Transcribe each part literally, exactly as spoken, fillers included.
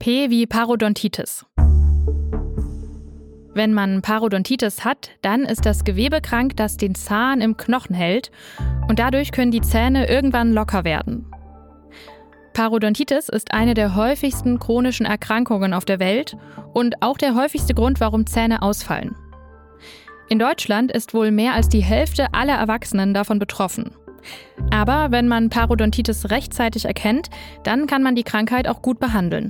P wie Parodontitis. Wenn man Parodontitis hat, dann ist das Gewebe krank, das den Zahn im Knochen hält und dadurch können die Zähne irgendwann locker werden. Parodontitis ist eine der häufigsten chronischen Erkrankungen auf der Welt und auch der häufigste Grund, warum Zähne ausfallen. In Deutschland ist wohl mehr als die Hälfte aller Erwachsenen davon betroffen. Aber wenn man Parodontitis rechtzeitig erkennt, dann kann man die Krankheit auch gut behandeln.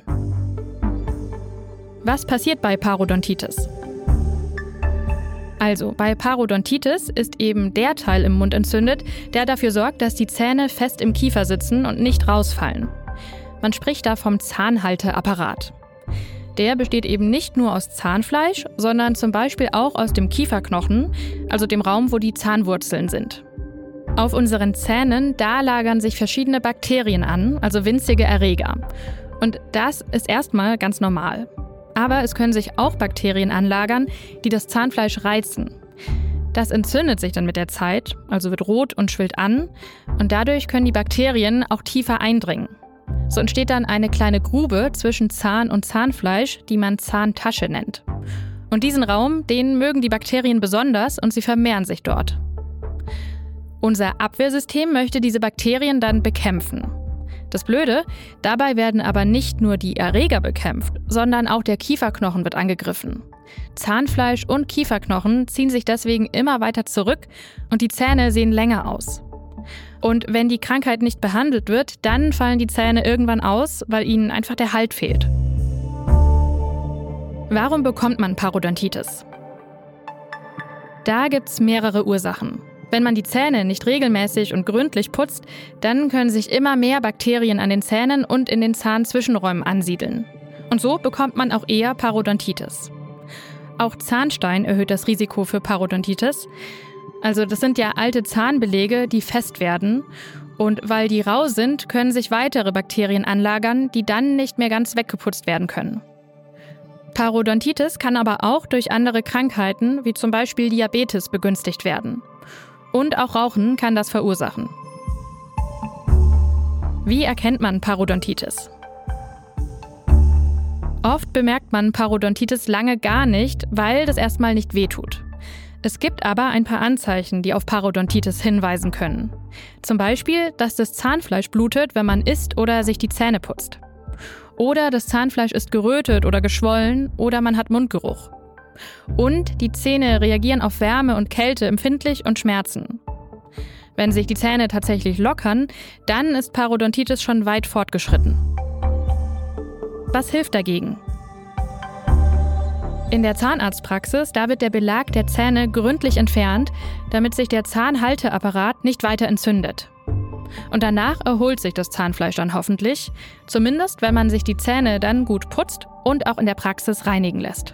Was passiert bei Parodontitis? Also, bei Parodontitis ist eben der Teil im Mund entzündet, der dafür sorgt, dass die Zähne fest im Kiefer sitzen und nicht rausfallen. Man spricht da vom Zahnhalteapparat. Der besteht eben nicht nur aus Zahnfleisch, sondern zum Beispiel auch aus dem Kieferknochen, also dem Raum, wo die Zahnwurzeln sind. Auf unseren Zähnen, da lagern sich verschiedene Bakterien an, also winzige Erreger. Und das ist erstmal ganz normal. Aber es können sich auch Bakterien anlagern, die das Zahnfleisch reizen. Das entzündet sich dann mit der Zeit, also wird rot und schwillt an. Und dadurch können die Bakterien auch tiefer eindringen. So entsteht dann eine kleine Grube zwischen Zahn und Zahnfleisch, die man Zahntasche nennt. Und diesen Raum, den mögen die Bakterien besonders und sie vermehren sich dort. Unser Abwehrsystem möchte diese Bakterien dann bekämpfen. Das Blöde, dabei werden aber nicht nur die Erreger bekämpft, sondern auch der Kieferknochen wird angegriffen. Zahnfleisch und Kieferknochen ziehen sich deswegen immer weiter zurück und die Zähne sehen länger aus. Und wenn die Krankheit nicht behandelt wird, dann fallen die Zähne irgendwann aus, weil ihnen einfach der Halt fehlt. Warum bekommt man Parodontitis? Da gibt's mehrere Ursachen. Wenn man die Zähne nicht regelmäßig und gründlich putzt, dann können sich immer mehr Bakterien an den Zähnen und in den Zahnzwischenräumen ansiedeln. Und so bekommt man auch eher Parodontitis. Auch Zahnstein erhöht das Risiko für Parodontitis. Also das sind ja alte Zahnbelege, die fest werden. Und weil die rau sind, können sich weitere Bakterien anlagern, die dann nicht mehr ganz weggeputzt werden können. Parodontitis kann aber auch durch andere Krankheiten, wie zum Beispiel Diabetes, begünstigt werden. Und auch Rauchen kann das verursachen. Wie erkennt man Parodontitis? Oft bemerkt man Parodontitis lange gar nicht, weil das erstmal nicht wehtut. Es gibt aber ein paar Anzeichen, die auf Parodontitis hinweisen können. Zum Beispiel, dass das Zahnfleisch blutet, wenn man isst oder sich die Zähne putzt. Oder das Zahnfleisch ist gerötet oder geschwollen oder man hat Mundgeruch. Und die Zähne reagieren auf Wärme und Kälte empfindlich und schmerzen. Wenn sich die Zähne tatsächlich lockern, dann ist Parodontitis schon weit fortgeschritten. Was hilft dagegen? In der Zahnarztpraxis, da wird der Belag der Zähne gründlich entfernt, damit sich der Zahnhalteapparat nicht weiter entzündet. Und danach erholt sich das Zahnfleisch dann hoffentlich, zumindest wenn man sich die Zähne dann gut putzt und auch in der Praxis reinigen lässt.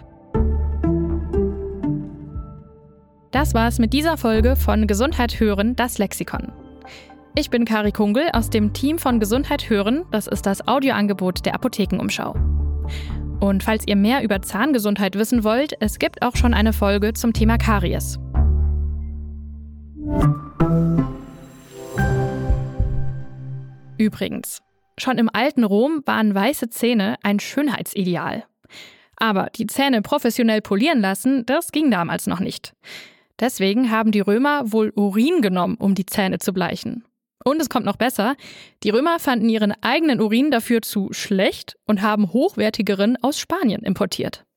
Das war's mit dieser Folge von Gesundheit hören, das Lexikon. Ich bin Kari Kungel aus dem Team von Gesundheit hören, das ist das Audioangebot der Apothekenumschau. Und falls ihr mehr über Zahngesundheit wissen wollt, es gibt auch schon eine Folge zum Thema Karies. Übrigens, schon im alten Rom waren weiße Zähne ein Schönheitsideal. Aber die Zähne professionell polieren lassen, das ging damals noch nicht. Deswegen haben die Römer wohl Urin genommen, um die Zähne zu bleichen. Und es kommt noch besser, die Römer fanden ihren eigenen Urin dafür zu schlecht und haben hochwertigeren aus Spanien importiert.